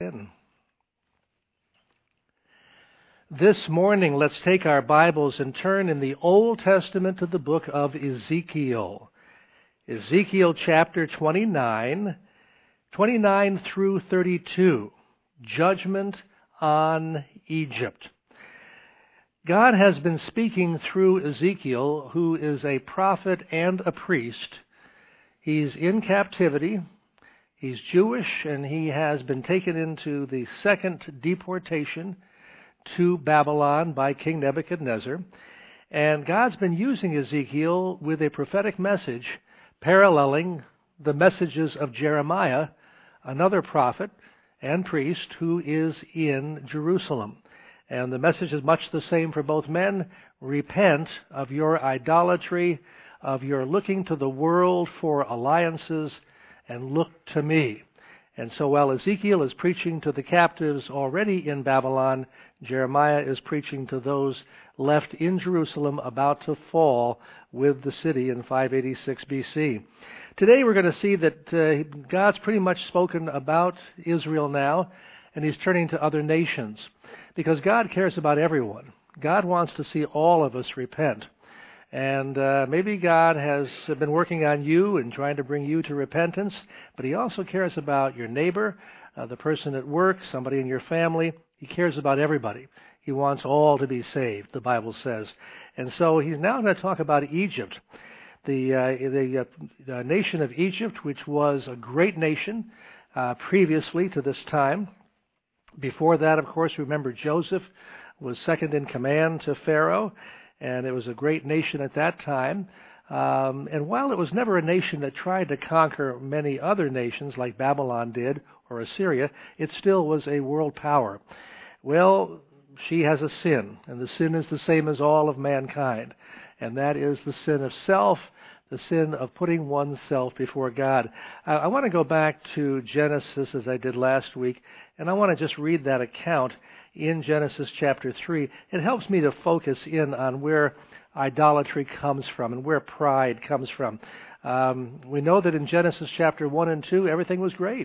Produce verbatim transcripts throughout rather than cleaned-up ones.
In. This morning, let's take our Bibles and turn in the Old Testament to the book of Ezekiel. Ezekiel chapter twenty-nine, twenty-nine through thirty-two, Judgment on Egypt. God has been speaking through Ezekiel, who is a prophet and a priest. He's in captivity. He's Jewish, and he has been taken into the second deportation to Babylon by King Nebuchadnezzar. And God's been using Ezekiel with a prophetic message paralleling the messages of Jeremiah, another prophet and priest who is in Jerusalem. And the message is much the same for both men. Repent of your idolatry, of your looking to the world for alliances, and look to me. And so while Ezekiel is preaching to the captives already in Babylon, Jeremiah is preaching to those left in Jerusalem about to fall with the city in five eighty-six B C. Today we're going to see that uh, God's pretty much spoken about Israel now, and he's turning to other nations. Because God cares about everyone. God wants to see all of us repent. And uh, maybe God has been working on you and trying to bring you to repentance, but he also cares about your neighbor, uh, the person at work, somebody in your family. He cares about everybody. He wants all to be saved, the Bible says. And so he's now going to talk about Egypt, the, uh, the, uh, the nation of Egypt, which was a great nation uh, previously to this time. Before that, of course, remember Joseph was second in command to Pharaoh, and it was a great nation at that time. Um, and while it was never a nation that tried to conquer many other nations like Babylon did or Assyria, it still was a world power. Well, she has a sin, and the sin is the same as all of mankind, and that is the sin of self, the sin of putting oneself before God. I, I want to go back to Genesis as I did last week, and I want to just read that account in Genesis chapter three. It helps me to focus in on where idolatry comes from and where pride comes from. Um, we know that in Genesis chapter one and two, everything was great.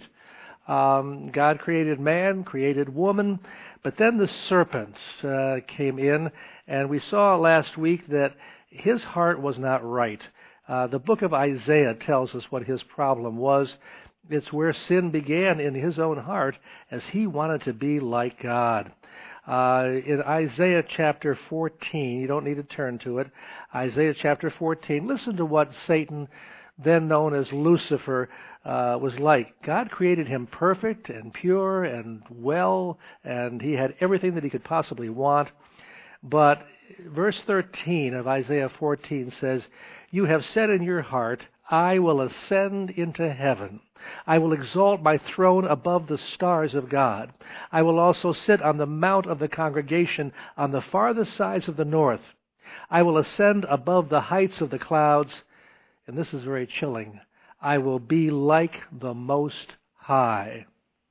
Um, God created man, created woman, but then the serpent uh, came in, and we saw last week that his heart was not right. Uh, the book of Isaiah tells us what his problem was. It's where sin began in his own heart as he wanted to be like God. Uh, in Isaiah chapter fourteen, you don't need to turn to it, Isaiah chapter fourteen, listen to what Satan, then known as Lucifer, uh, was like. God created him perfect and pure and well, and he had everything that he could possibly want. But verse thirteen of Isaiah fourteen says, "You have said in your heart, I will ascend into heaven. I will exalt my throne above the stars of God. I will also sit on the mount of the congregation on the farthest sides of the north. I will ascend above the heights of the clouds." And this is very chilling. "I will be like the Most High."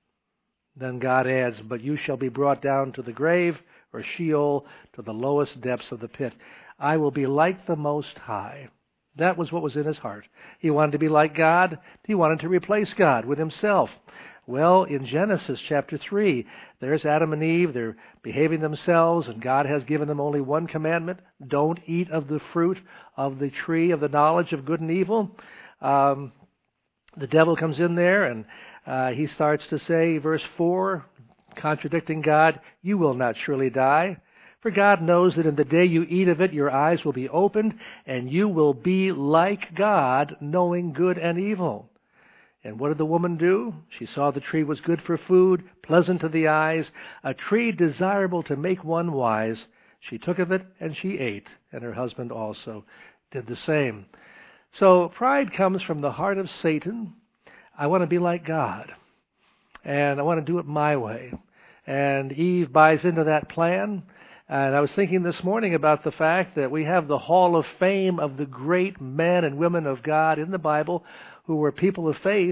Then God adds, "But you shall be brought down to the grave," or Sheol, to the lowest depths of the pit. "I will be like the Most High." That was what was in his heart. He wanted to be like God. He wanted to replace God with himself. Well, in Genesis chapter three, there's Adam and Eve. They're behaving themselves, and God has given them only one commandment: don't eat of the fruit of the tree of the knowledge of good and evil. Um, the devil comes in there, and uh, he starts to say, verse four, contradicting God, "You will not surely die. For God knows that in the day you eat of it, your eyes will be opened, and you will be like God, knowing good and evil." And what did the woman do? She saw the tree was good for food, pleasant to the eyes, a tree desirable to make one wise. She took of it, and she ate, and her husband also did the same. So pride comes from the heart of Satan. I want to be like God, and I want to do it my way. And Eve buys into that plan. And I was thinking this morning about the fact that we have the hall of fame of the great men and women of God in the Bible who were people of faith,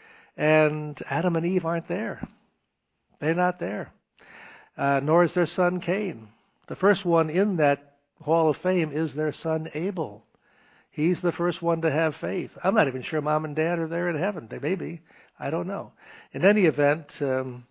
and Adam and Eve aren't there. They're not there. Uh, nor is their son Cain. The first one in that hall of fame is their son Abel. He's the first one to have faith. I'm not even sure mom and dad are there in heaven. They may be. I don't know. In any event, um,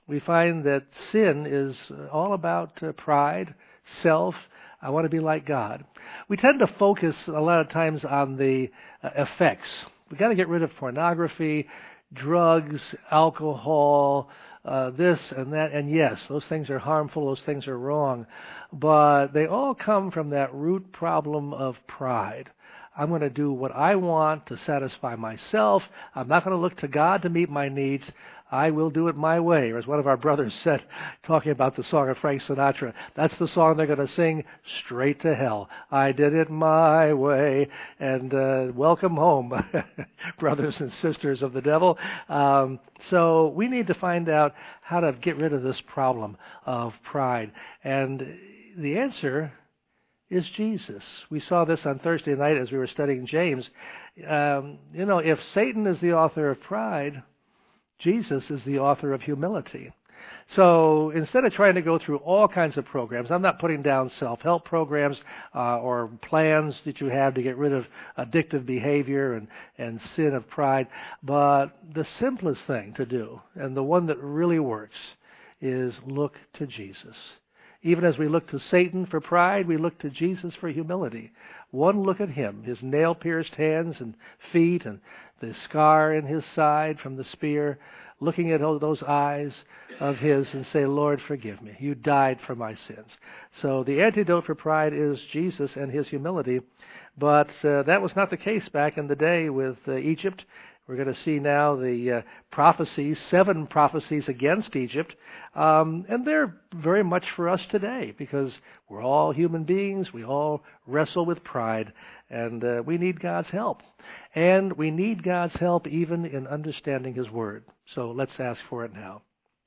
we find that sin is all about uh, pride, self. I want to be like God. We tend to focus a lot of times on the uh, effects. We've got to get rid of pornography, drugs, alcohol, uh, this and that. And yes, those things are harmful. Those things are wrong. But they all come from that root problem of pride. I'm going to do what I want to satisfy myself. I'm not going to look to God to meet my needs. I will do it my way. Or as one of our brothers said, talking about the song of Frank Sinatra, that's the song they're going to sing straight to hell. I did it my way. And uh, welcome home, brothers and sisters of the devil. Um, so we need to find out how to get rid of this problem of pride. And the answer is Jesus. We saw this on Thursday night as we were studying James. Um, you know, if Satan is the author of pride, Jesus is the author of humility. So instead of trying to go through all kinds of programs, I'm not putting down self-help programs uh, or plans that you have to get rid of addictive behavior and, and sin of pride, but the simplest thing to do, and the one that really works, is look to Jesus. Even as we look to Satan for pride, we look to Jesus for humility. One look at him, his nail-pierced hands and feet and the scar in his side from the spear, looking at those eyes of his and say, Lord, forgive me. You died for my sins. So the antidote for pride is Jesus and his humility. But uh, that was not the case back in the day with uh, Egypt. We're going to see now the uh, prophecies, seven prophecies against Egypt, um, and they're very much for us today because we're all human beings. We all wrestle with pride, and uh, we need God's help. And we need God's help even in understanding His Word. So let's ask for it now.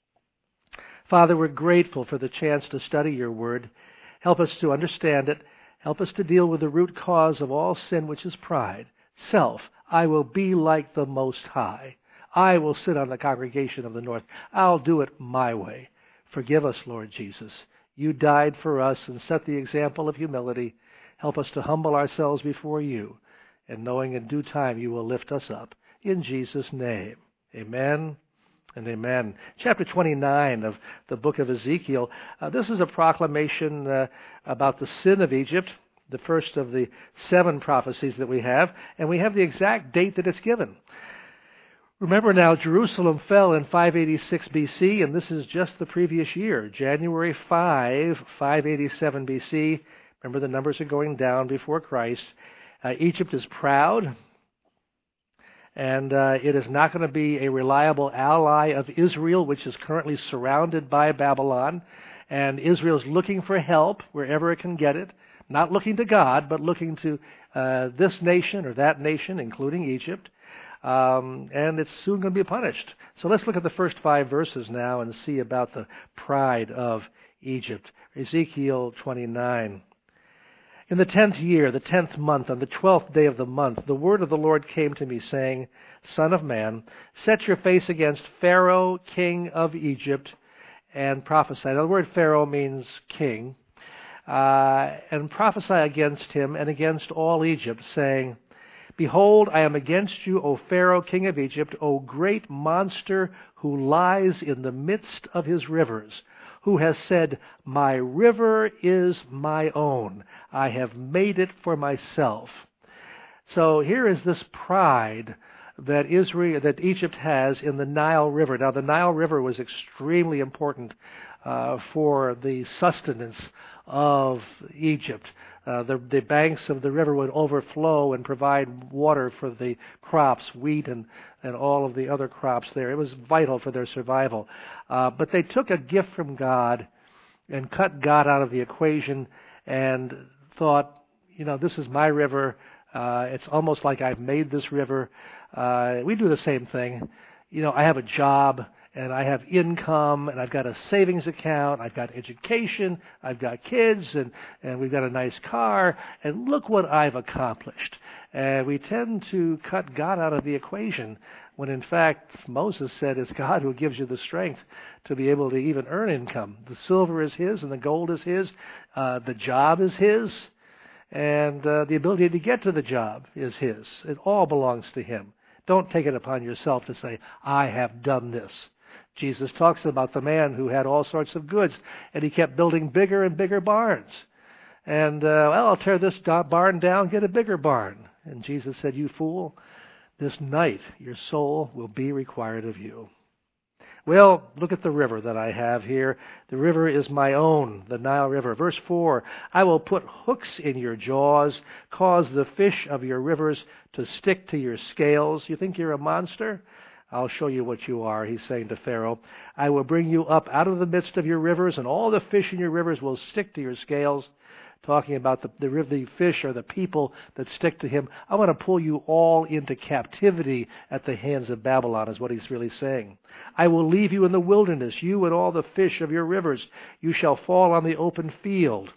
Father, we're grateful for the chance to study Your Word. Help us to understand it. Help us to deal with the root cause of all sin, which is pride, self. I will be like the Most High. I will sit on the congregation of the north. I'll do it my way. Forgive us, Lord Jesus. You died for us and set the example of humility. Help us to humble ourselves before you, and knowing in due time you will lift us up. In Jesus' name, amen and amen. Chapter twenty-nine of the book of Ezekiel. Uh, this is a proclamation uh, about the sin of Egypt, the first of the seven prophecies that we have, and we have the exact date that it's given. Remember now, Jerusalem fell in five eighty-six B C, and this is just the previous year, January fifth, five eighty-seven B C. Remember, the numbers are going down before Christ. Uh, Egypt is proud, and uh, it is not going to be a reliable ally of Israel, which is currently surrounded by Babylon, and Israel's looking for help wherever it can get it. Not looking to God, but looking to uh, this nation or that nation, including Egypt. Um, and it's soon going to be punished. So let's look at the first five verses now and see about the pride of Egypt. Ezekiel twenty-nine. In the tenth year, the tenth month, on the twelfth day of the month, the word of the Lord came to me, saying, Son of man, set your face against Pharaoh, king of Egypt, and prophesy. Now, the word Pharaoh means king. Uh, and prophesy against him and against all Egypt, saying, Behold, I am against you, O Pharaoh, king of Egypt, O great monster who lies in the midst of his rivers, who has said, My river is my own. I have made it for myself. So here is this pride that Israel, that Egypt has in the Nile River. Now, the Nile River was extremely important uh, for the sustenance of Egypt. Uh, the, the banks of the river would overflow and provide water for the crops, wheat and, and all of the other crops there. It was vital for their survival. Uh, but they took a gift from God and cut God out of the equation and thought, you know, this is my river. Uh, it's almost like I've made this river. Uh, we do the same thing. You know, I have a job, and I have income, and I've got a savings account, I've got education, I've got kids, and, and we've got a nice car, and look what I've accomplished. And we tend to cut God out of the equation, when in fact Moses said it's God who gives you the strength to be able to even earn income. The silver is His, and the gold is His, uh, the job is His, and uh, the ability to get to the job is His. It all belongs to Him. Don't take it upon yourself to say, I have done this. Jesus talks about the man who had all sorts of goods, and he kept building bigger and bigger barns. And, uh, well, I'll tear this barn down, get a bigger barn. And Jesus said, you fool, this night your soul will be required of you. Well, look at the river that I have here. The river is my own, the Nile River. Verse four, I will put hooks in your jaws, cause the fish of your rivers to stick to your scales. You think you're a monster? I'll show you what you are, he's saying to Pharaoh. I will bring you up out of the midst of your rivers, and all the fish in your rivers will stick to your scales. Talking about the, the, the fish or the people that stick to him. I want to pull you all into captivity at the hands of Babylon, is what he's really saying. I will leave you in the wilderness, you and all the fish of your rivers. You shall fall on the open field.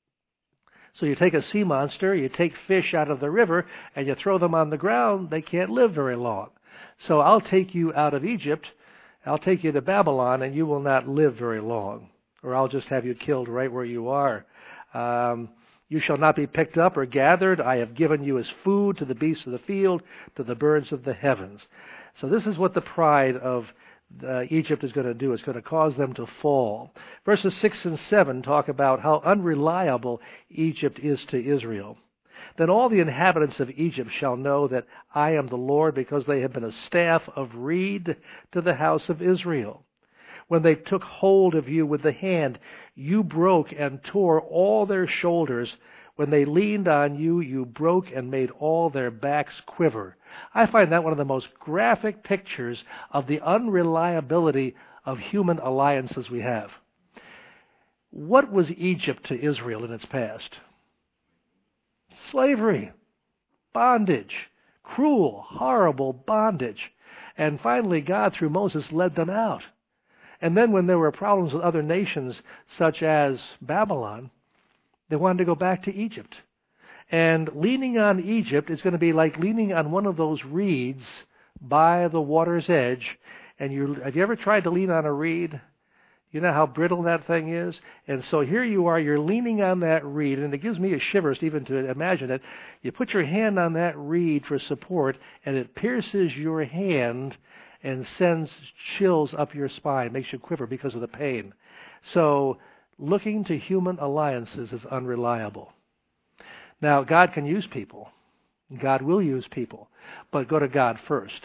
So you take a sea monster, you take fish out of the river, and you throw them on the ground, they can't live very long. So I'll take you out of Egypt, I'll take you to Babylon, and you will not live very long. Or I'll just have you killed right where you are. Um, you shall not be picked up or gathered. I have given you as food to the beasts of the field, to the birds of the heavens. So this is what the pride of uh, Egypt is going to do. It's going to cause them to fall. Verses six and seven talk about how unreliable Egypt is to Israel. Then all the inhabitants of Egypt shall know that I am the Lord, because they have been a staff of reed to the house of Israel. When they took hold of you with the hand, you broke and tore all their shoulders. When they leaned on you, you broke and made all their backs quiver. I find that one of the most graphic pictures of the unreliability of human alliances we have. What was Egypt to Israel in its past? Slavery, bondage, cruel, horrible bondage. And finally, God, through Moses, led them out. And then when there were problems with other nations, such as Babylon, they wanted to go back to Egypt. And leaning on Egypt is going to be like leaning on one of those reeds by the water's edge. And you, have you ever tried to lean on a reed? You know how brittle that thing is? And so here you are, you're leaning on that reed, and it gives me a shivers even to imagine it. You put your hand on that reed for support, and it pierces your hand and sends chills up your spine, makes you quiver because of the pain. So looking to human alliances is unreliable. Now, God can use people. God will use people. But go to God first.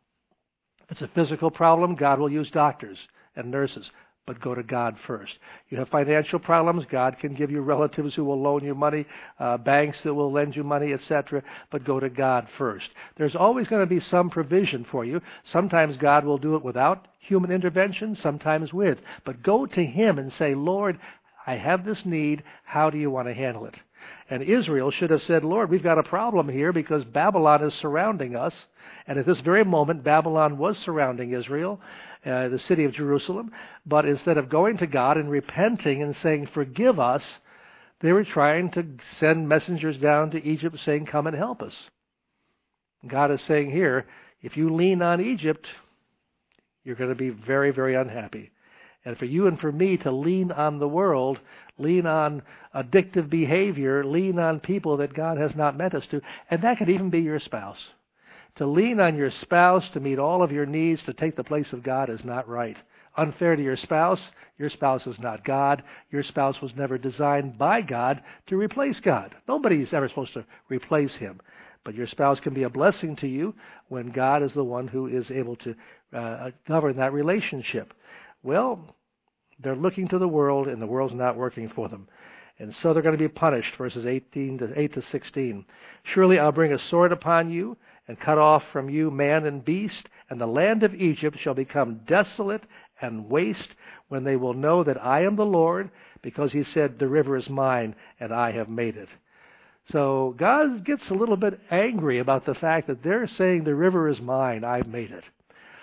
If it's a physical problem, God will use doctors and nurses. But go to God first. You have financial problems, God can give you relatives who will loan you money, uh, banks that will lend you money, et cetera. But go to God first. There's always going to be some provision for you. Sometimes God will do it without human intervention, sometimes with. But go to Him and say, Lord, I have this need. How do you want to handle it? And Israel should have said, Lord, we've got a problem here because Babylon is surrounding us. And at this very moment, Babylon was surrounding Israel, uh, the city of Jerusalem. But instead of going to God and repenting and saying, forgive us, they were trying to send messengers down to Egypt saying, come and help us. God is saying here, if you lean on Egypt, you're going to be very, very unhappy. And for you and for me to lean on the world, lean on addictive behavior, lean on people that God has not meant us to, and that could even be your spouse. To lean on your spouse to meet all of your needs, to take the place of God, is not right. Unfair to your spouse. Your spouse is not God. Your spouse was never designed by God to replace God. Nobody's ever supposed to replace Him. But your spouse can be a blessing to you when God is the one who is able to uh, govern that relationship. Well, they're looking to the world, and the world's not working for them. And so they're going to be punished, verses eighteen to eight to sixteen. Surely I'll bring a sword upon you, and cut off from you man and beast, and the land of Egypt shall become desolate and waste, when they will know that I am the Lord, because He said, the river is mine, and I have made it. So God gets a little bit angry about the fact that they're saying the river is mine, I've made it.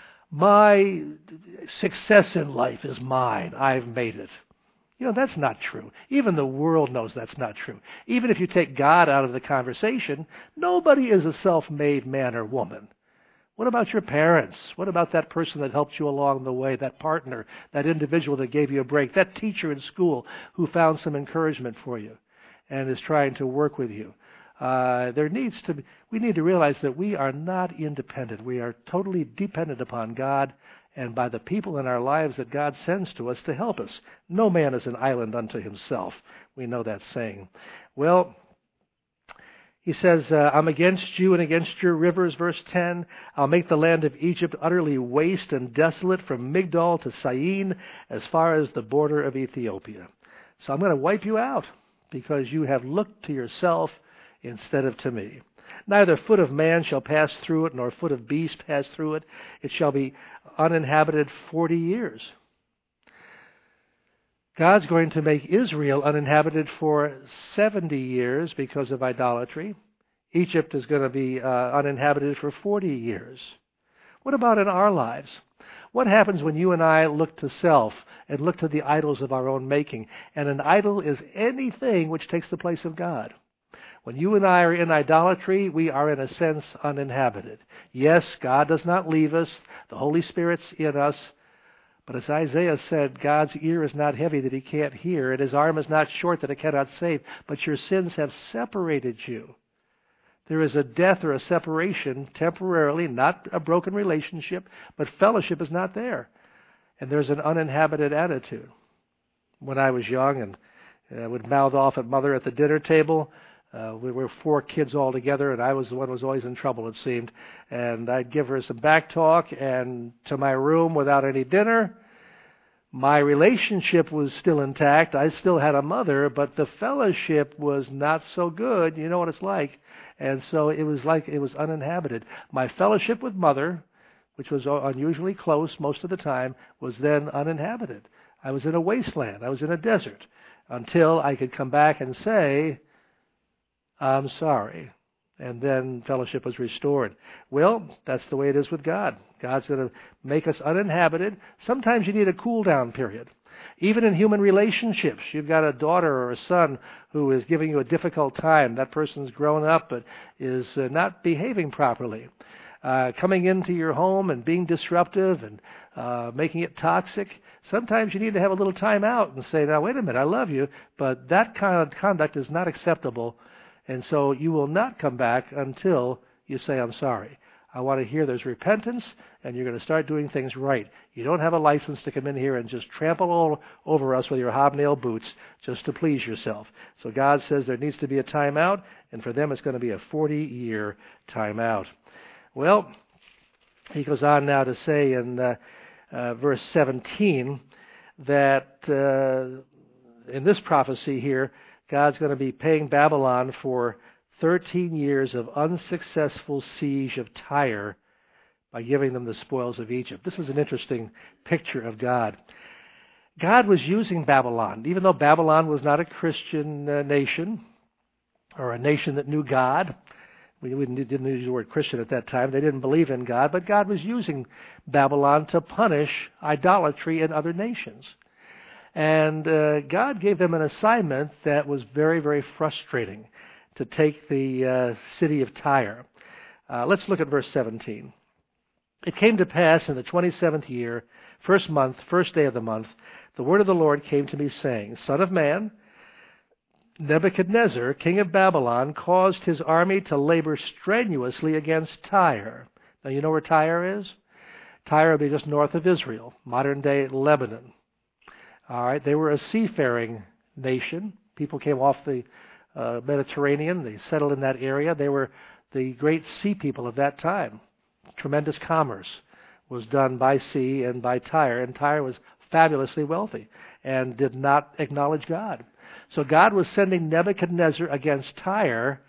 My success in life is mine, I've made it. You know, that's not true. Even the world knows that's not true. Even if you take God out of the conversation, nobody is a self-made man or woman. What about your parents? What about that person that helped you along the way, that partner, that individual that gave you a break, that teacher in school who found some encouragement for you and is trying to work with you? Uh, there needs to be, we need to realize that we are not independent. We are totally dependent upon God, and by the people in our lives that God sends to us to help us. No man is an island unto himself. We know that saying. Well, he says, uh, I'm against you and against your rivers, verse ten. I'll make the land of Egypt utterly waste and desolate from Migdol to Syene, as far as the border of Ethiopia. So I'm going to wipe you out because you have looked to yourself instead of to me. Neither foot of man shall pass through it, nor foot of beast pass through it. It shall be uninhabited forty years. God's going to make Israel uninhabited for seventy years because of idolatry. Egypt is going to be uh, uninhabited for forty years. What about in our lives? What happens when you and I look to self and look to the idols of our own making? And an idol is anything which takes the place of God. When you and I are in idolatry, we are in a sense uninhabited. Yes, God does not leave us. The Holy Spirit's in us. But as Isaiah said, God's ear is not heavy that he can't hear, and his arm is not short that it cannot save. But your sins have separated you. There is a death or a separation temporarily, not a broken relationship, but fellowship is not there. And there's an uninhabited attitude. When I was young and I would mouth off at mother at the dinner table, Uh, we were four kids all together, and I was the one who was always in trouble, it seemed. And I'd give her some back talk, and to my room without any dinner. My relationship was still intact. I still had a mother, but the fellowship was not so good. You know what it's like. And so it was like it was uninhabited. My fellowship with mother, which was unusually close most of the time, was then uninhabited. I was in a wasteland. I was in a desert until I could come back and say, I'm sorry. And then fellowship was restored. Well, that's the way it is with God. God's going to make us uninhabited. Sometimes you need a cool down period. Even in human relationships, you've got a daughter or a son who is giving you a difficult time. That person's grown up but is uh, not behaving properly. Uh, coming into your home and being disruptive and uh, making it toxic. Sometimes you need to have a little time out and say, now, wait a minute, I love you, but that kind of conduct is not acceptable. And so you will not come back until you say, I'm sorry. I want to hear there's repentance, and you're going to start doing things right. You don't have a license to come in here and just trample all over us with your hobnail boots just to please yourself. So God says there needs to be a time out, and for them it's going to be a forty-year time out. Well, he goes on now to say in uh, uh, verse seventeen that uh, in this prophecy here, God's going to be paying Babylon for thirteen years of unsuccessful siege of Tyre by giving them the spoils of Egypt. This is an interesting picture of God. God was using Babylon, even though Babylon was not a Christian uh, nation or a nation that knew God. We didn't use the word Christian at that time. They didn't believe in God, but God was using Babylon to punish idolatry in other nations. And uh, God gave them an assignment that was very, very frustrating, to take the uh, city of Tyre. Uh, let's look at verse seventeen. It came to pass in the twenty-seventh year, first month, first day of the month, the word of the Lord came to me, saying, Son of man, Nebuchadnezzar, king of Babylon, caused his army to labor strenuously against Tyre. Now, you know where Tyre is? Tyre would be just north of Israel, modern-day Lebanon. All right, they were a seafaring nation. People came off the uh, Mediterranean. They settled in that area. They were the great sea people of that time. Tremendous commerce was done by sea and by Tyre, and Tyre was fabulously wealthy and did not acknowledge God. So God was sending Nebuchadnezzar against Tyre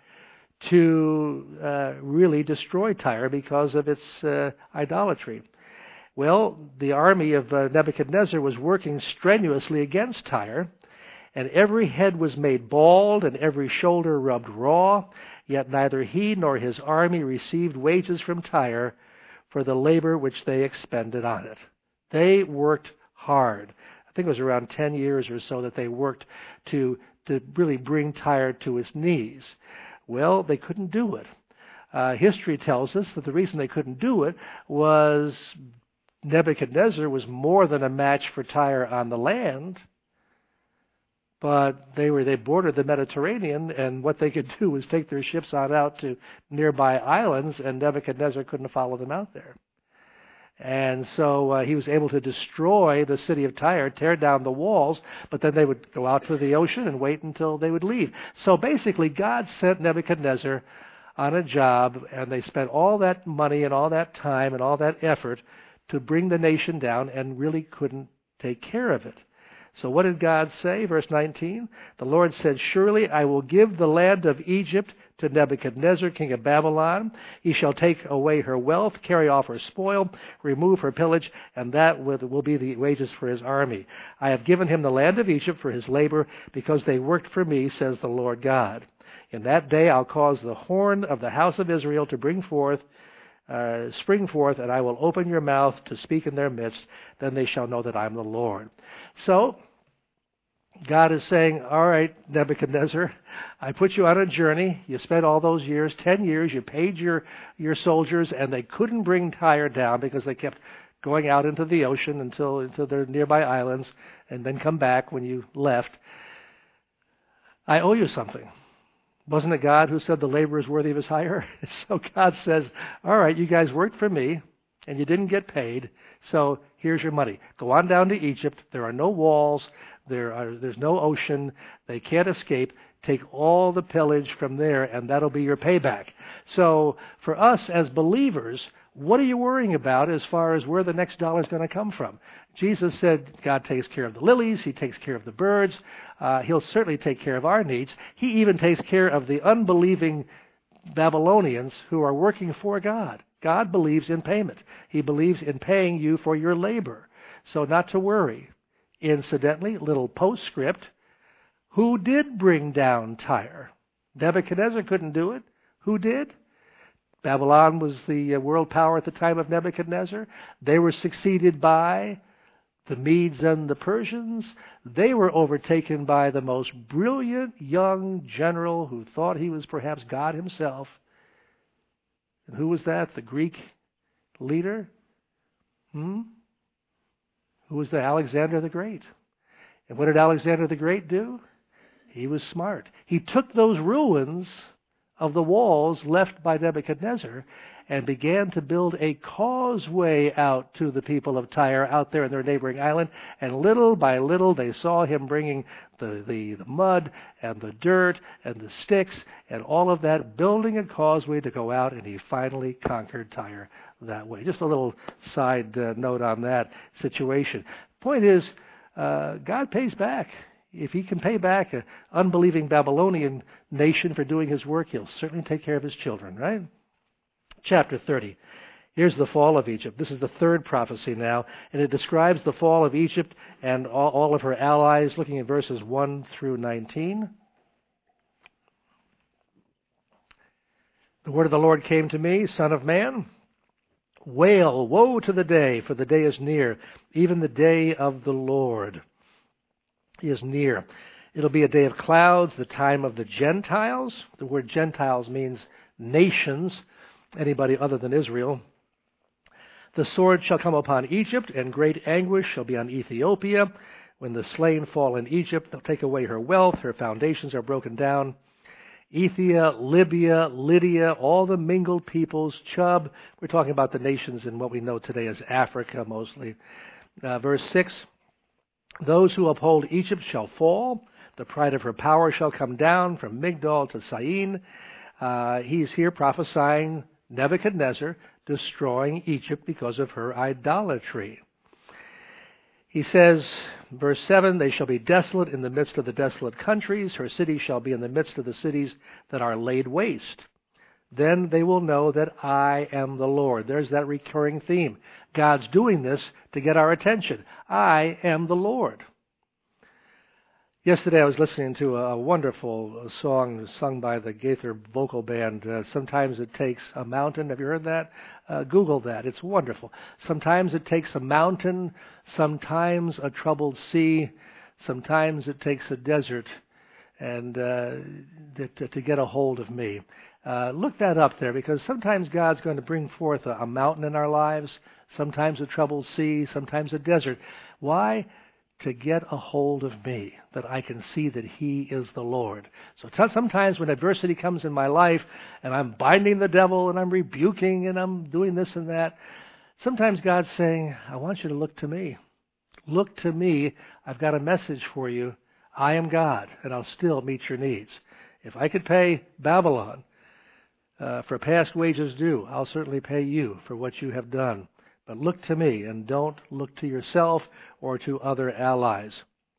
to uh, really destroy Tyre because of its uh, idolatry. Well, the army of uh, Nebuchadnezzar was working strenuously against Tyre, and every head was made bald and every shoulder rubbed raw, yet neither he nor his army received wages from Tyre for the labor which they expended on it. They worked hard. I think it was around ten years or so that they worked to, to really bring Tyre to its knees. Well, they couldn't do it. Uh, history tells us that the reason they couldn't do it was Nebuchadnezzar was more than a match for Tyre on the land, but they were they bordered the Mediterranean, and what they could do was take their ships on out to nearby islands, and Nebuchadnezzar couldn't follow them out there. And so uh, he was able to destroy the city of Tyre, tear down the walls, but then they would go out to the ocean and wait until they would leave. So basically, God sent Nebuchadnezzar on a job, and they spent all that money and all that time and all that effort to bring the nation down and really couldn't take care of it. So what did God say? Verse nineteen, the Lord said, surely I will give the land of Egypt to Nebuchadnezzar, king of Babylon. He shall take away her wealth, carry off her spoil, remove her pillage, and that will be the wages for his army. I have given him the land of Egypt for his labor, because they worked for me, says the Lord God. In that day I'll cause the horn of the house of Israel to bring forth, uh, spring forth, and I will open your mouth to speak in their midst. Then they shall know that I am the Lord. So, God is saying, all right, Nebuchadnezzar, I put you on a journey. You spent all those years, ten years, you paid your, your soldiers, and they couldn't bring Tyre down because they kept going out into the ocean until, until their nearby islands, and then come back when you left. I owe you something. Wasn't it God who said the laborer is worthy of his hire? So God says, all right, you guys worked for me, and you didn't get paid, so here's your money. Go on down to Egypt. There are no walls. There are, there's no ocean. They can't escape. Take all the pillage from there, and that'll be your payback. So for us as believers, what are you worrying about as far as where the next dollar is going to come from? Jesus said God takes care of the lilies. He takes care of the birds. Uh, he'll certainly take care of our needs. He even takes care of the unbelieving Babylonians who are working for God. God believes in payment. He believes in paying you for your labor. So not to worry. Incidentally, little postscript, who did bring down Tyre? Nebuchadnezzar couldn't do it. Who did? Babylon was the world power at the time of Nebuchadnezzar. They were succeeded by the Medes and the Persians. They were overtaken by the most brilliant young general who thought he was perhaps God himself. And who was that? The Greek leader? Hmm? Who was the Alexander the Great? And what did Alexander the Great do? He was smart. He took those ruins of the walls left by Nebuchadnezzar and began to build a causeway out to the people of Tyre out there in their neighboring island. And little by little they saw him bringing the, the, the mud and the dirt and the sticks and all of that, building a causeway to go out, and he finally conquered Tyre that way. Just a little side uh, note on that situation. Point is, uh, God pays back. If he can pay back an unbelieving Babylonian nation for doing his work, he'll certainly take care of his children, right? Chapter thirty. Here's the fall of Egypt. This is the third prophecy now, and it describes the fall of Egypt and all, all of her allies, looking at verses one through nineteen. The word of the Lord came to me, Son of man, wail, woe to the day, for the day is near, even the day of the Lord is near. It'll be a day of clouds, the time of the Gentiles. The word Gentiles means nations, anybody other than Israel. The sword shall come upon Egypt, and great anguish shall be on Ethiopia. When the slain fall in Egypt, they'll take away her wealth, her foundations are broken down. Ethiopia, Libya, Lydia, all the mingled peoples, Chub. We're talking about the nations in what we know today as Africa mostly. Uh, verse six, those who uphold Egypt shall fall. The pride of her power shall come down from Migdol to Syene. Uh, he's here prophesying Nebuchadnezzar destroying Egypt because of her idolatry. He says, verse seven, they shall be desolate in the midst of the desolate countries. Her cities shall be in the midst of the cities that are laid waste. Then they will know that I am the Lord. There's that recurring theme. God's doing this to get our attention. I am the Lord. Yesterday I was listening to a wonderful song sung by the Gaither Vocal Band. Uh, Sometimes it takes a mountain. Have you heard that? Uh, Google that. It's wonderful. Sometimes it takes a mountain. Sometimes a troubled sea. Sometimes it takes a desert and uh, to, to get a hold of me. Uh, look that up there, because sometimes God's going to bring forth a, a mountain in our lives, sometimes a troubled sea, sometimes a desert. Why? To get a hold of me, that I can see that He is the Lord. So t- sometimes when adversity comes in my life and I'm binding the devil and I'm rebuking and I'm doing this and that, Sometimes God's saying, I want you to look to me. Look to me. I've got a message for you. I am God, and I'll still meet your needs. If I could pay Babylon uh, for past wages due, I'll certainly pay you for what you have done. But look to me, and don't look to yourself or to other allies.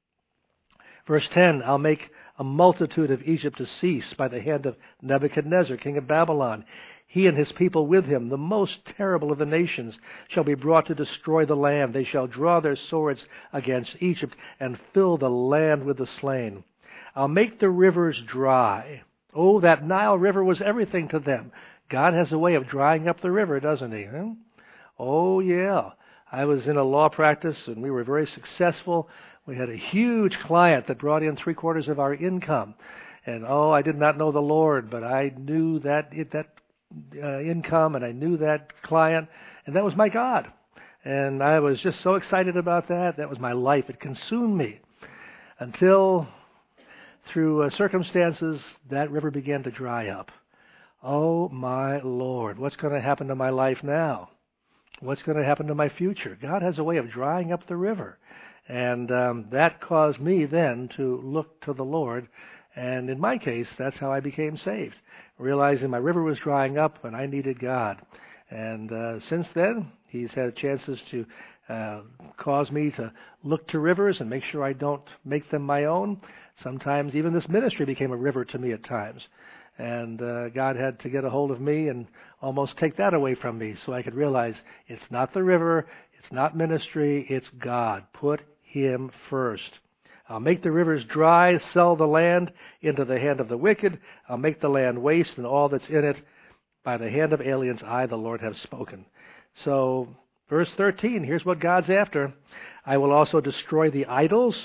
Verse ten, I'll make a multitude of Egypt to cease by the hand of Nebuchadnezzar, king of Babylon. He and his people with him, the most terrible of the nations, shall be brought to destroy the land. They shall draw their swords against Egypt and fill the land with the slain. I'll make the rivers dry. Oh, that Nile River was everything to them. God has a way of drying up the river, doesn't he? Huh? Oh, yeah. I was in a law practice, and we were very successful. We had a huge client that brought in three quarters of our income. And, oh, I did not know the Lord, but I knew that it, that uh, income, and I knew that client, and that was my God. And I was just so excited about that. That was my life. It consumed me until, through uh, circumstances, that river began to dry up. Oh, my Lord, what's going to happen to my life now? What's going to happen to my future? God has a way of drying up the river. And um, that caused me then to look to the Lord. And in my case, that's how I became saved, realizing my river was drying up and I needed God. And uh, since then, He's had chances to uh, cause me to look to rivers and make sure I don't make them my own. Sometimes even this ministry became a river to me at times. And uh, God had to get a hold of me and almost take that away from me so I could realize it's not the river, it's not ministry, it's God. Put Him first. I'll make the rivers dry, sell the land into the hand of the wicked. I'll make the land waste and all that's in it. By the hand of aliens, I, the Lord, have spoken. So, verse thirteen, here's what God's after. I will also destroy the idols,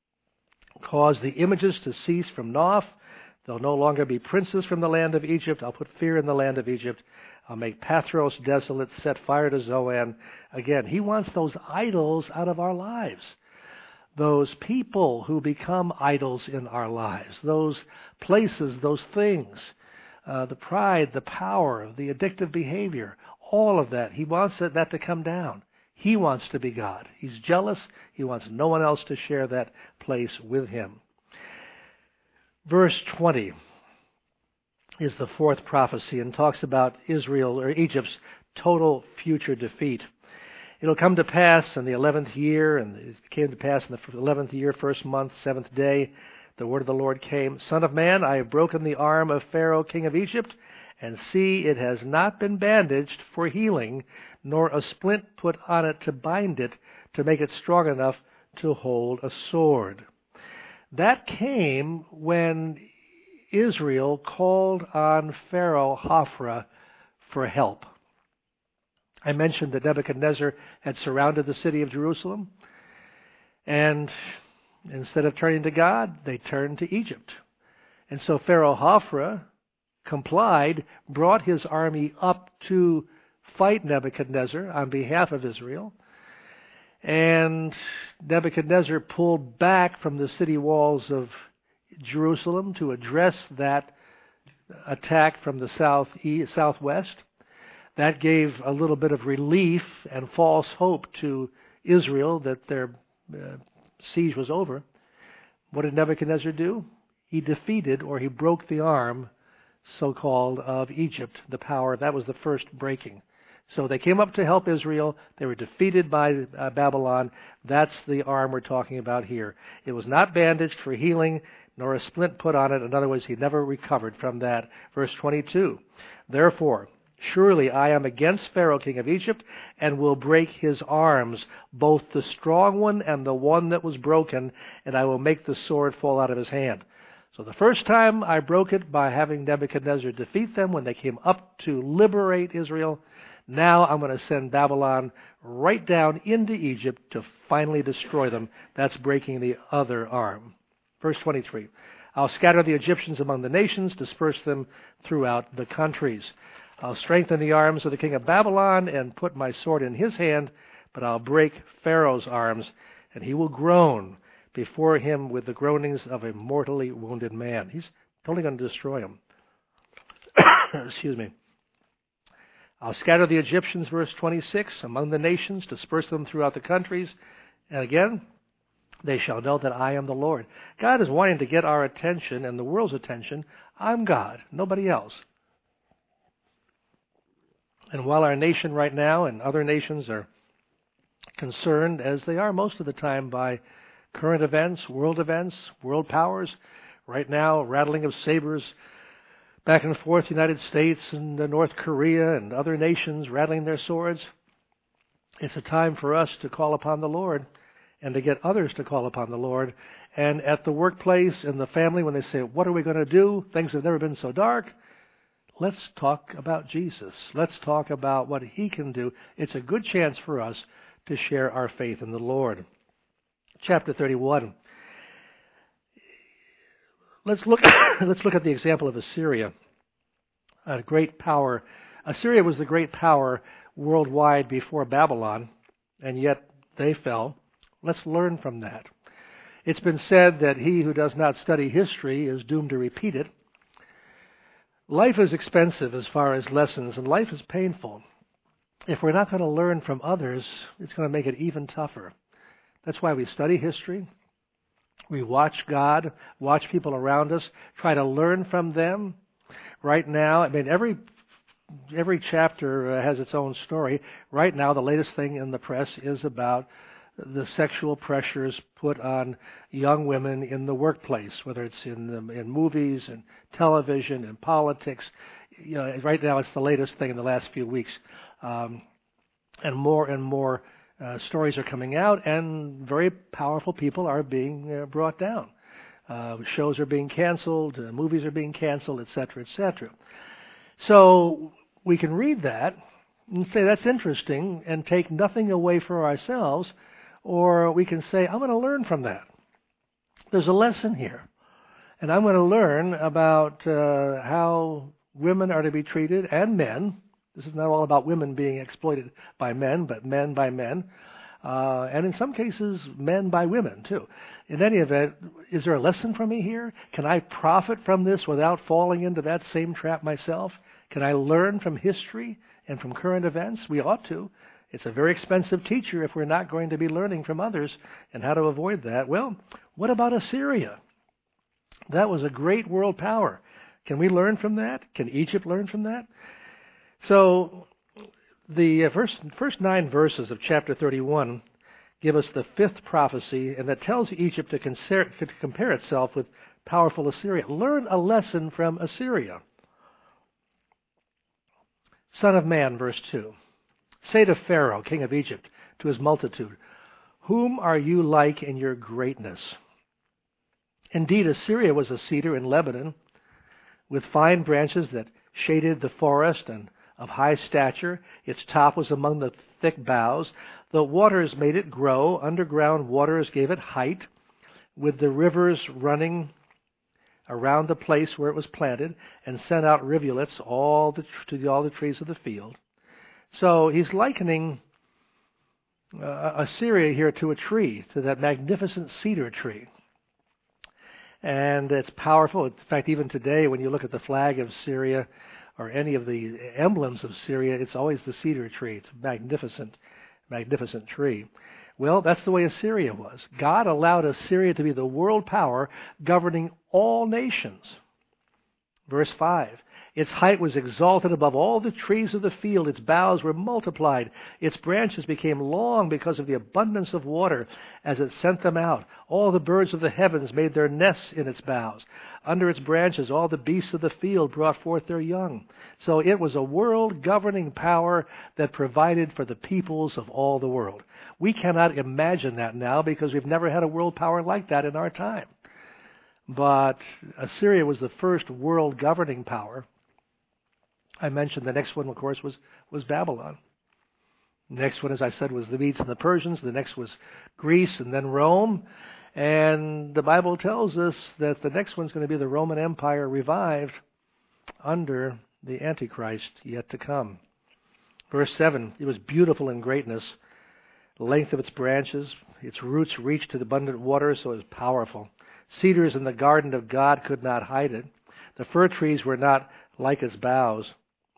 cause the images to cease from Noph. There'll no longer be princes from the land of Egypt. I'll put fear in the land of Egypt. I'll make Pathros desolate, set fire to Zoan. Again, He wants those idols out of our lives. Those people who become idols in our lives. Those places, those things. Uh, the pride, the power, the addictive behavior. All of that. He wants that to come down. He wants to be God. He's jealous. He wants no one else to share that place with Him. Verse twenty is the fourth prophecy and talks about Israel or Egypt's total future defeat. It'll come to pass in the eleventh year, and it came to pass in the eleventh year, first month, seventh day, the word of the Lord came, Son of man, I have broken the arm of Pharaoh, king of Egypt, and see, it has not been bandaged for healing, nor a splint put on it to bind it, to make it strong enough to hold a sword. That came when Israel called on Pharaoh Hophra for help. I mentioned that Nebuchadnezzar had surrounded the city of Jerusalem, and instead of turning to God, they turned to Egypt. And so Pharaoh Hophra complied, brought his army up to fight Nebuchadnezzar on behalf of Israel. And Nebuchadnezzar pulled back from the city walls of Jerusalem to address that attack from the south east, southwest. That gave a little bit of relief and false hope to Israel that their uh, siege was over. What did Nebuchadnezzar do? He defeated, or he broke the arm, so-called, of Egypt, the power. That was the first breaking. So they came up to help Israel. They were defeated by uh, Babylon. That's the arm we're talking about here. It was not bandaged for healing, nor a splint put on it. In other words, he never recovered from that. Verse twenty-two, Therefore, surely I am against Pharaoh, king of Egypt, and will break his arms, both the strong one and the one that was broken, and I will make the sword fall out of his hand. So the first time I broke it by having Nebuchadnezzar defeat them when they came up to liberate Israel. Now I'm going to send Babylon right down into Egypt to finally destroy them. That's breaking the other arm. Verse twenty-three, I'll scatter the Egyptians among the nations, disperse them throughout the countries. I'll strengthen the arms of the king of Babylon and put my sword in his hand, but I'll break Pharaoh's arms, and he will groan before him with the groanings of a mortally wounded man. He's totally going to destroy him. Excuse me. I'll scatter the Egyptians, verse twenty-six, among the nations, disperse them throughout the countries. And again, they shall know that I am the Lord. God is wanting to get our attention and the world's attention. I'm God, nobody else. And while our nation right now and other nations are concerned, as they are most of the time, by current events, world events, world powers, right now, rattling of sabers back and forth, United States and uh, North Korea and other nations rattling their swords. It's a time for us to call upon the Lord and to get others to call upon the Lord. And at the workplace and the family, when they say, what are we going to do? Things have never been so dark. Let's talk about Jesus. Let's talk about what He can do. It's a good chance for us to share our faith in the Lord. Chapter thirty-one. Let's look, let's look at the example of Assyria, a great power. Assyria was the great power worldwide before Babylon, and yet they fell. Let's learn from that. It's been said that he who does not study history is doomed to repeat it. Life is expensive as far as lessons, and life is painful. If we're not going to learn from others, it's going to make it even tougher. That's why we study history. We watch God, watch people around us, try to learn from them. Right now, I mean, every every chapter uh, has its own story. Right now, the latest thing in the press is about the sexual pressures put on young women in the workplace, whether it's in the, in movies and television and politics. You know, right now, it's the latest thing in the last few weeks, um, and more and more Uh, stories are coming out, and very powerful people are being uh, brought down. Uh, shows are being canceled, uh, movies are being canceled, et cetera, et cetera. So we can read that and say that's interesting and take nothing away for ourselves, or we can say, I'm going to learn from that. There's a lesson here, and I'm going to learn about uh, how women are to be treated, and men. This is not all about women being exploited by men, but men by men. Uh, and in some cases, men by women, too. In any event, is there a lesson for me here? Can I profit from this without falling into that same trap myself? Can I learn from history and from current events? We ought to. It's a very expensive teacher if we're not going to be learning from others and how to avoid that. Well, what about Assyria? That was a great world power. Can we learn from that? Can Egypt learn from that? So the first, first nine verses of chapter thirty-one give us the fifth prophecy, and that tells Egypt to, consider, to compare itself with powerful Assyria. Learn a lesson from Assyria. Son of man, verse two. Say to Pharaoh, king of Egypt, to his multitude, whom are you like in your greatness? Indeed, Assyria was a cedar in Lebanon, with fine branches that shaded the forest and of high stature. Its top was among the thick boughs. The waters made it grow. Underground waters gave it height, with the rivers running around the place where it was planted, and sent out rivulets all the, to all the trees of the field. So he's likening uh, Assyria here to a tree, to that magnificent cedar tree. And it's powerful. In fact, even today, when you look at the flag of Syria, or any of the emblems of Syria, it's always the cedar tree. It's a magnificent, magnificent tree. Well, that's the way Assyria was. God allowed Assyria to be the world power governing all nations. Verse five. Its height was exalted above all the trees of the field. Its boughs were multiplied. Its branches became long because of the abundance of water as it sent them out. All the birds of the heavens made their nests in its boughs. Under its branches, all the beasts of the field brought forth their young. So it was a world governing power that provided for the peoples of all the world. We cannot imagine that now because we've never had a world power like that in our time. But Assyria was the first world governing power. I mentioned the next one, of course, was, was Babylon. The next one, as I said, was the Medes and the Persians. The next was Greece and then Rome. And the Bible tells us that the next one's going to be the Roman Empire revived under the Antichrist yet to come. Verse seven, it was beautiful in greatness. The length of its branches, its roots reached to the abundant waters, so it was powerful. Cedars in the garden of God could not hide it. The fir trees were not like its boughs.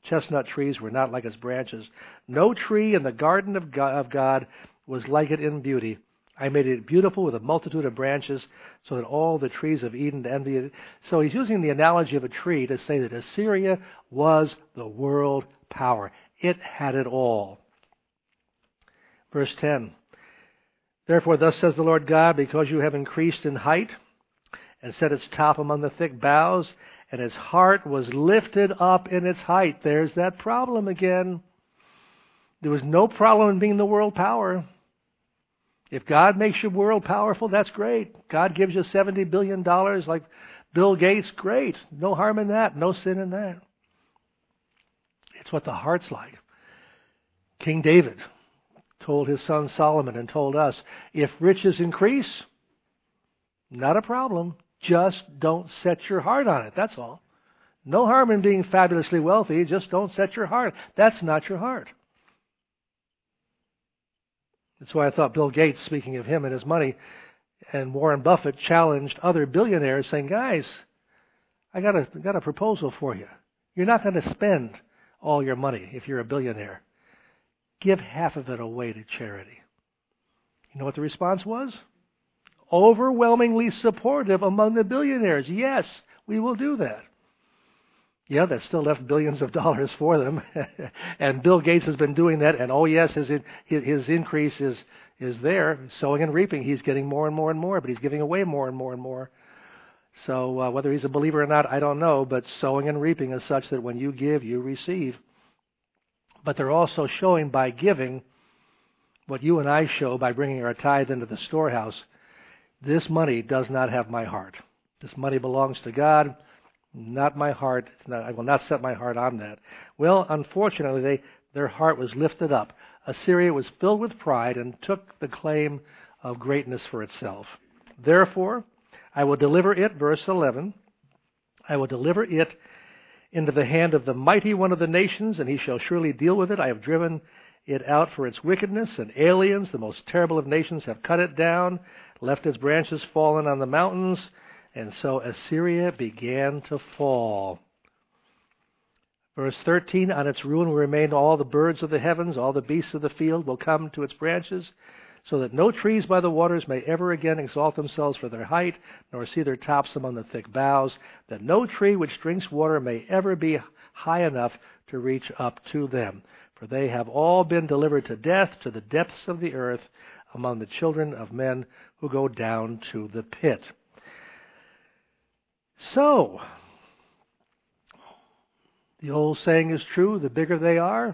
Chestnut trees were not like its branches. No tree in the garden of God was like it in beauty. I made it beautiful with a multitude of branches, so that all the trees of Eden envied it. So he's using the analogy of a tree to say that Assyria was the world power. It had it all. Verse ten. Therefore, thus says the Lord God, because you have increased in height and set its top among the thick boughs, and its heart was lifted up in its height. There's that problem again. There was no problem in being the world power. If God makes your world powerful, that's great. God gives you seventy billion dollars like Bill Gates, great. No harm in that. No sin in that. It's what the heart's like. King David told his son Solomon and told us, if riches increase, not a problem. Just don't set your heart on it. That's all. No harm in being fabulously wealthy. Just don't set your heart. That's not your heart. That's why I thought Bill Gates, speaking of him and his money, and Warren Buffett challenged other billionaires saying, guys, I got a, got a proposal for you. You're not going to spend all your money if you're a billionaire. Give half of it away to charity. You know what the response was? Overwhelmingly supportive among the billionaires. Yes, we will do that. Yeah, that still left billions of dollars for them. And Bill Gates has been doing that. And oh yes, his his increase is, is there. Sowing and reaping. He's getting more and more and more, but he's giving away more and more and more. So uh, whether he's a believer or not, I don't know. But sowing and reaping is such that when you give, you receive. But they're also showing by giving what you and I show by bringing our tithe into the storehouse. This money does not have my heart. This money belongs to God, not my heart. It's not, I will not set my heart on that. Well, unfortunately, they, their heart was lifted up. Assyria was filled with pride and took the claim of greatness for itself. Therefore, I will deliver it, verse eleven, I will deliver it into the hand of the mighty one of the nations, and he shall surely deal with it. I have driven it out for its wickedness, and aliens, the most terrible of nations, have cut it down, left its branches fallen on the mountains, and so Assyria began to fall. Verse thirteen, on its ruin will remain all the birds of the heavens, all the beasts of the field will come to its branches, so that no trees by the waters may ever again exalt themselves for their height, nor see their tops among the thick boughs, that no tree which drinks water may ever be high enough to reach up to them. For they have all been delivered to death, to the depths of the earth, among the children of men who go down to the pit. So, the old saying is true, the bigger they are,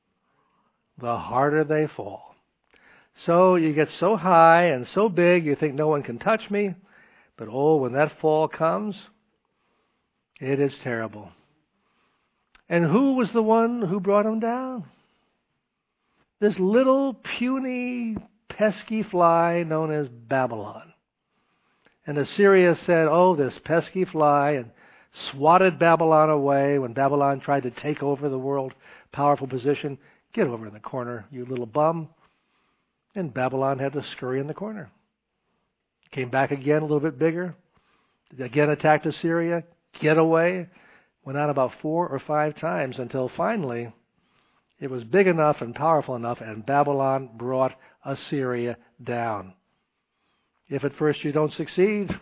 the harder they fall. So you get so high and so big, you think no one can touch me. But oh, when that fall comes, it is terrible. And who was the one who brought him down? This little puny, pesky fly known as Babylon. And Assyria said, oh, this pesky fly, and swatted Babylon away when Babylon tried to take over the world powerful position. Get over in the corner, you little bum. And Babylon had to scurry in the corner. Came back again a little bit bigger. Again attacked Assyria. Get away. Went on about four or five times until finally it was big enough and powerful enough, and Babylon brought Assyria down. If at first you don't succeed,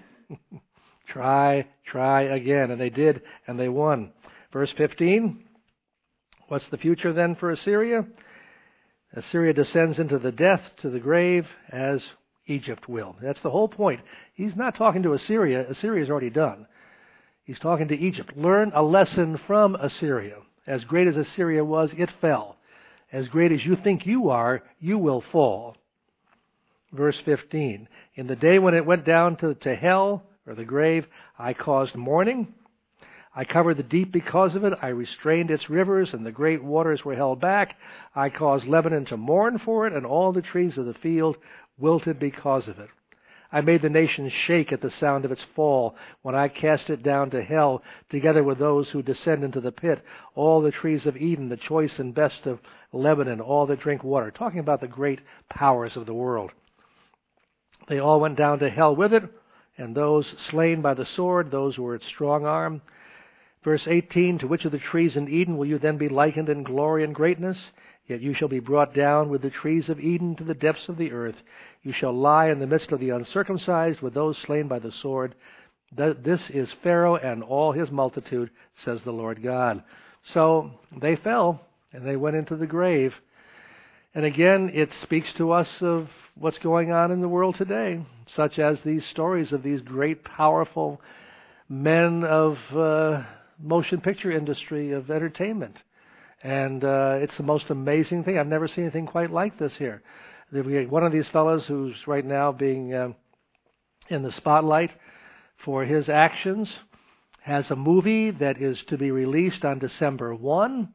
try, try again. And they did, and they won. Verse fifteen, what's the future then for Assyria? Assyria descends into the death, to the grave, as Egypt will. That's the whole point. He's not talking to Assyria. Assyria's already done. He's talking to Egypt. Learn a lesson from Assyria. As great as Assyria was, it fell. As great as you think you are, you will fall. Verse fifteen, in the day when it went down to, to hell, or the grave, I caused mourning. I covered the deep because of it. I restrained its rivers, and the great waters were held back. I caused Lebanon to mourn for it, and all the trees of the field wilted because of it. I made the nations shake at the sound of its fall when I cast it down to hell, together with those who descend into the pit, all the trees of Eden, the choice and best of Lebanon, all that drink water. Talking about the great powers of the world. They all went down to hell with it, and those slain by the sword, those who were its strong arm. Verse eighteen, to which of the trees in Eden will you then be likened in glory and greatness? Yet you shall be brought down with the trees of Eden to the depths of the earth. You shall lie in the midst of the uncircumcised with those slain by the sword. This is Pharaoh and all his multitude, says the Lord God. So they fell, and they went into the grave. And again, it speaks to us of what's going on in the world today, such as these stories of these great, powerful men of uh, motion picture industry, of entertainment. And uh, it's the most amazing thing. I've never seen anything quite like this here. One of these fellows who's right now being uh, in the spotlight for his actions has a movie that is to be released on December first.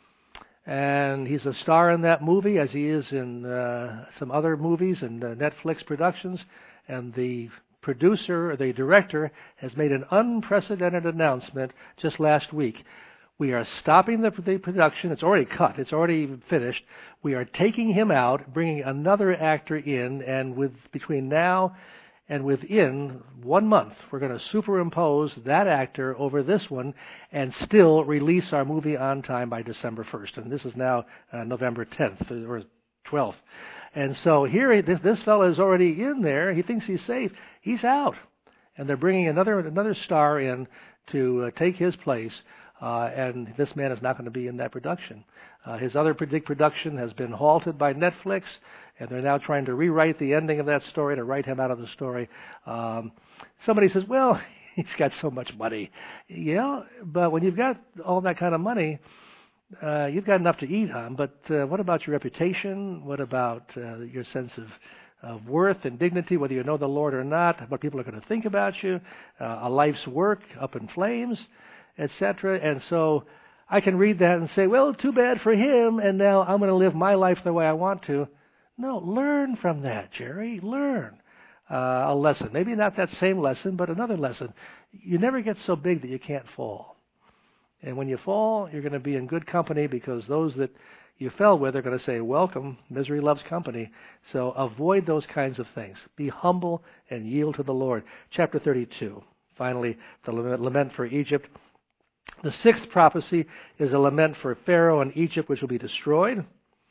And he's a star in that movie, as he is in uh, some other movies and uh, Netflix productions. And the producer, or the director, has made an unprecedented announcement just last week. We are stopping the, the production. It's already cut. It's already finished. We are taking him out, bringing another actor in, and with between now and within one month, we're going to superimpose that actor over this one and still release our movie on time by December first. And this is now uh, November tenth or twelfth. And so here, this, this fellow is already in there. He thinks he's safe. He's out. And they're bringing another another star in to uh, take his place. Uh, and this man is not going to be in that production. Uh, his other big production has been halted by Netflix, and they're now trying to rewrite the ending of that story to write him out of the story. Um, somebody says, well, he's got so much money. Yeah, but when you've got all that kind of money, uh, you've got enough to eat on. But uh, what about your reputation? What about uh, your sense of of worth and dignity, whether you know the Lord or not, what people are going to think about you, uh, a life's work up in flames, et cetera. And so I can read that and say, well, too bad for him, and now I'm going to live my life the way I want to. No, learn from that, Jerry. Learn uh, a lesson. Maybe not that same lesson, but another lesson. You never get so big that you can't fall. And when you fall, you're going to be in good company, because those that you fell with are going to say, welcome, misery loves company. So avoid those kinds of things. Be humble and yield to the Lord. Chapter thirty-two. Finally, the lament for Egypt. The sixth prophecy is a lament for Pharaoh and Egypt, which will be destroyed.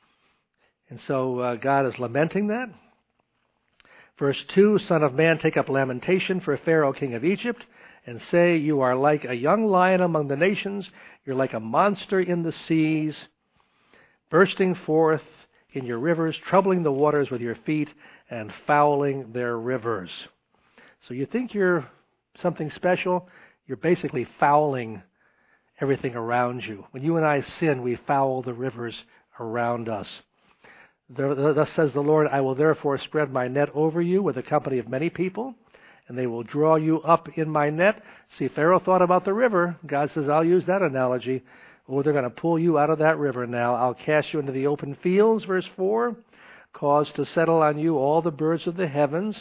And so uh, God is lamenting that. Verse two, Son of man, take up lamentation for Pharaoh, king of Egypt, and say, you are like a young lion among the nations. You're like a monster in the seas, bursting forth in your rivers, troubling the waters with your feet, and fouling their rivers. So you think you're something special? You're basically fouling everything around you. When you and I sin, we foul the rivers around us. Thus says the Lord, I will therefore spread my net over you with a company of many people, and they will draw you up in my net. See, Pharaoh thought about the river. God says, I'll use that analogy. Oh, they're going to pull you out of that river now. I'll cast you into the open fields, verse four, cause to settle on you all the birds of the heavens.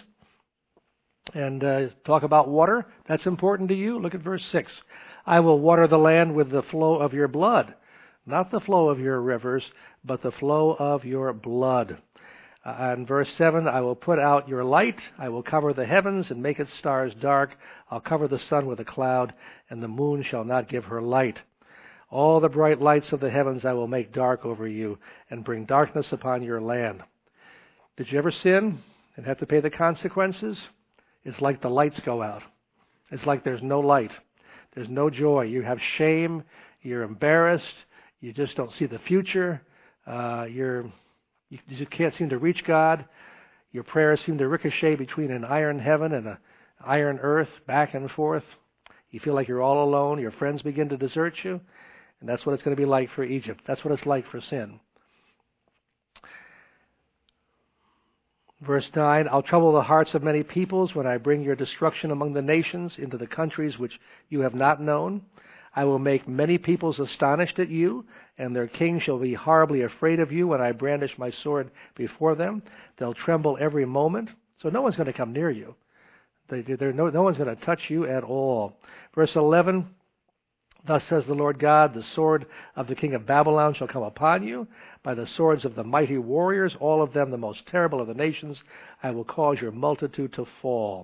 And uh, talk about water. That's important to you. Look at verse six. I will water the land with the flow of your blood. Not the flow of your rivers, but the flow of your blood. Uh, and verse seven, I will put out your light. I will cover the heavens and make its stars dark. I'll cover the sun with a cloud, and the moon shall not give her light. All the bright lights of the heavens I will make dark over you, and bring darkness upon your land. Did you ever sin and have to pay the consequences? It's like the lights go out. It's like there's no light. There's no joy. You have shame. You're embarrassed. You just don't see the future. Uh, you're, you just can't seem to reach God. Your prayers seem to ricochet between an iron heaven and an iron earth, back and forth. You feel like you're all alone. Your friends begin to desert you. And that's what it's going to be like for Egypt. That's what it's like for sin. Verse nine, I'll trouble the hearts of many peoples when I bring your destruction among the nations into the countries which you have not known. I will make many peoples astonished at you, and their kings shall be horribly afraid of you when I brandish my sword before them. They'll tremble every moment. So no one's going to come near you. They, no, no one's going to touch you at all. Verse eleven, thus says the Lord God, the sword of the king of Babylon shall come upon you. By the swords of the mighty warriors, all of them the most terrible of the nations, I will cause your multitude to fall.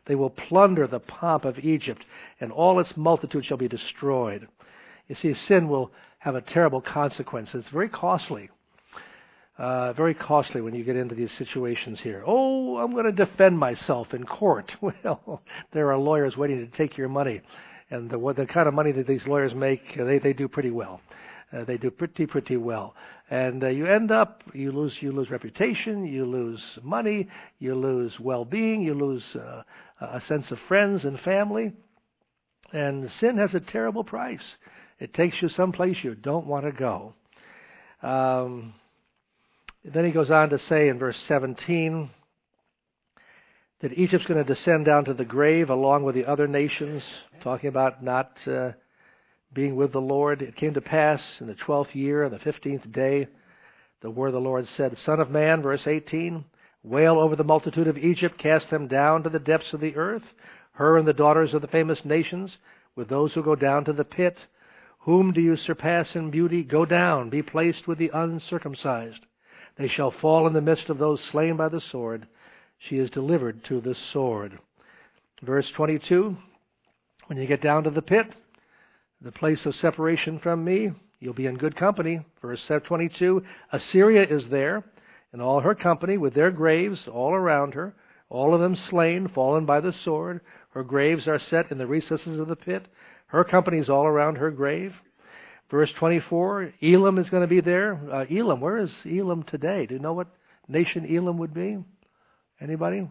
They will plunder the pomp of Egypt, and all its multitude shall be destroyed. You see, sin will have a terrible consequence. It's very costly. Uh, very costly when you get into these situations here. Oh, I'm going to defend myself in court. Well, there are lawyers waiting to take your money. And the, what, the kind of money that these lawyers make, they, they do pretty well. Uh, they do pretty, pretty well. And uh, you end up, you lose you lose reputation, you lose money, you lose well-being, you lose uh, a sense of friends and family. And sin has a terrible price. It takes you someplace you don't want to go. Um, then he goes on to say in verse seventeen that Egypt's going to descend down to the grave along with the other nations, talking about not uh, being with the Lord. It came to pass in the twelfth year, on the fifteenth day, the word of the Lord said, Son of man, verse eighteen, wail over the multitude of Egypt, cast them down to the depths of the earth, her and the daughters of the famous nations, with those who go down to the pit. Whom do you surpass in beauty? Go down, be placed with the uncircumcised. They shall fall in the midst of those slain by the sword. She is delivered to the sword. Verse twenty-two, when you get down to the pit, the place of separation from me, you'll be in good company. Verse twenty-two, Assyria is there, and all her company with their graves all around her, all of them slain, fallen by the sword. Her graves are set in the recesses of the pit. Her company is all around her grave. Verse twenty-four, Elam is going to be there. Uh, Elam, where is Elam today? Do you know what nation Elam would be? Anybody?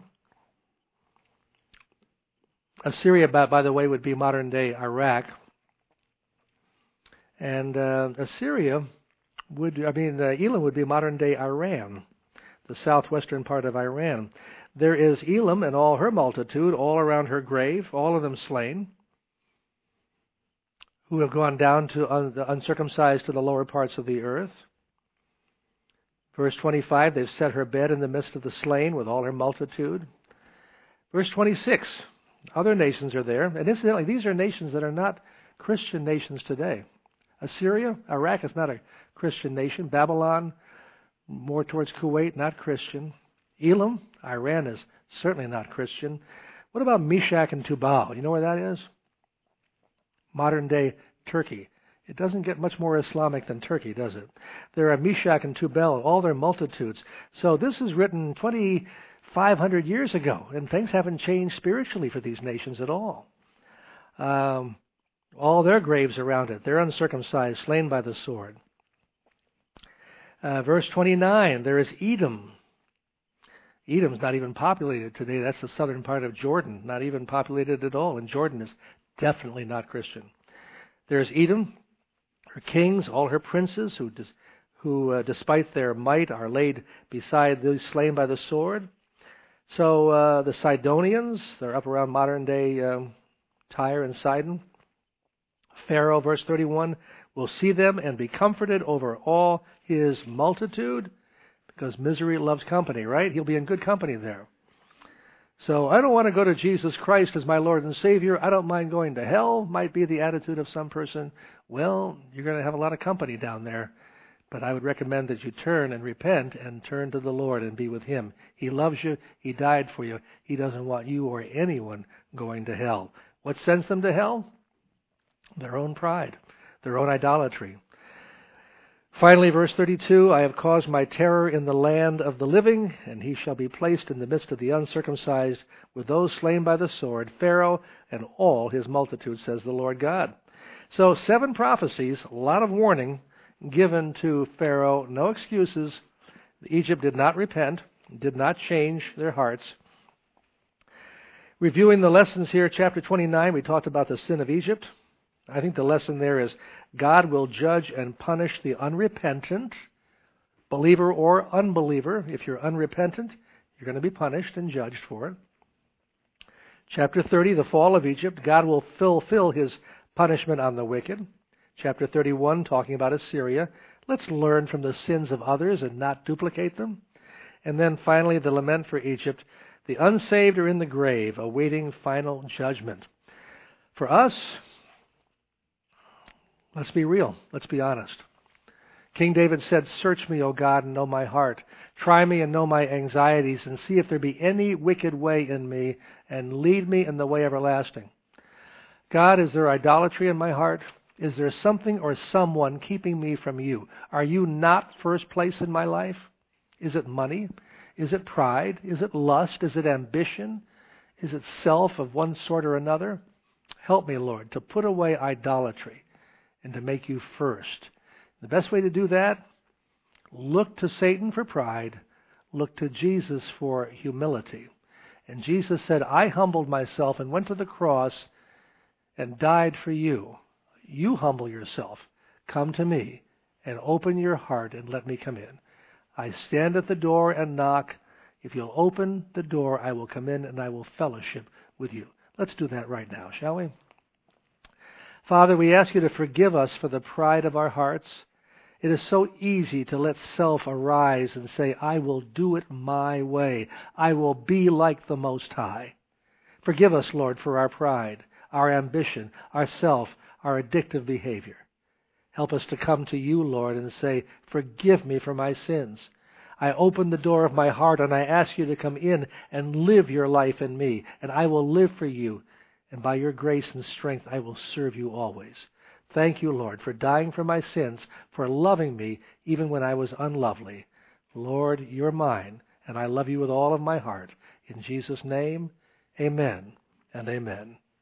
Assyria, by, by the way, would be modern-day Iraq. And uh, Assyria would, I mean, uh, Elam would be modern-day Iran, the southwestern part of Iran. There is Elam and all her multitude, all around her grave, all of them slain, who have gone down to un- the uncircumcised to the lower parts of the earth. Verse twenty-five, they've set her bed in the midst of the slain with all her multitude. Verse twenty-six, other nations are there. And incidentally, these are nations that are not Christian nations today. Assyria, Iraq is not a Christian nation. Babylon, more towards Kuwait, not Christian. Elam, Iran is certainly not Christian. What about Meshach and Tubal? You know where that is? Modern-day Turkey. It doesn't get much more Islamic than Turkey, does it? There are Meshach and Tubal, all their multitudes. So this is written twenty-five hundred years ago, and things haven't changed spiritually for these nations at all. Um, all their graves around it. They're uncircumcised, slain by the sword. Uh, verse twenty-nine, there is Edom. Edom's not even populated today. That's the southern part of Jordan, not even populated at all. And Jordan is definitely not Christian. There's Edom, her kings, all her princes, who, who uh, despite their might, are laid beside those slain by the sword. So uh, the Sidonians, they're up around modern-day um, Tyre and Sidon. Pharaoh, verse thirty-one, will see them and be comforted over all his multitude, because misery loves company, right? He'll be in good company there. So I don't want to go to Jesus Christ as my Lord and Savior. I don't mind going to hell, might be the attitude of some person. Well, you're going to have a lot of company down there. But I would recommend that you turn and repent and turn to the Lord and be with Him. He loves you. He died for you. He doesn't want you or anyone going to hell. What sends them to hell? Their own pride, their own idolatry. Finally, verse thirty-two, I have caused my terror in the land of the living, and he shall be placed in the midst of the uncircumcised with those slain by the sword, Pharaoh and all his multitude, says the Lord God. So seven prophecies, a lot of warning given to Pharaoh, no excuses. Egypt did not repent, did not change their hearts. Reviewing the lessons here, chapter twenty-nine, we talked about the sin of Egypt. I think the lesson there is God will judge and punish the unrepentant, believer or unbeliever. If you're unrepentant, you're going to be punished and judged for it. Chapter thirty, the fall of Egypt, God will fulfill His punishment on the wicked. Chapter thirty-one, talking about Assyria. Let's learn from the sins of others and not duplicate them. And then finally, the lament for Egypt. The unsaved are in the grave, awaiting final judgment. For us, let's be real. Let's be honest. King David said, "Search me, O God, and know my heart. Try me and know my anxieties, and see if there be any wicked way in me, and lead me in the way everlasting." God, is there idolatry in my heart? Is there something or someone keeping me from you? Are you not first place in my life? Is it money? Is it pride? Is it lust? Is it ambition? Is it self of one sort or another? Help me, Lord, to put away idolatry and to make you first. The best way to do that, look to Satan for pride, look to Jesus for humility. And Jesus said, "I humbled myself and went to the cross and died for you. You humble yourself. Come to me and open your heart and let me come in. I stand at the door and knock. If you'll open the door, I will come in and I will fellowship with you." Let's do that right now, shall we? Father, we ask you to forgive us for the pride of our hearts. It is so easy to let self arise and say, "I will do it my way. I will be like the Most High." Forgive us, Lord, for our pride, our ambition, our self, our addictive behavior. Help us to come to you, Lord, and say, "Forgive me for my sins. I open the door of my heart and I ask you to come in and live your life in me, and I will live for you, and by your grace and strength I will serve you always." Thank you, Lord, for dying for my sins, for loving me even when I was unlovely. Lord, you're mine, and I love you with all of my heart. In Jesus' name, amen and amen.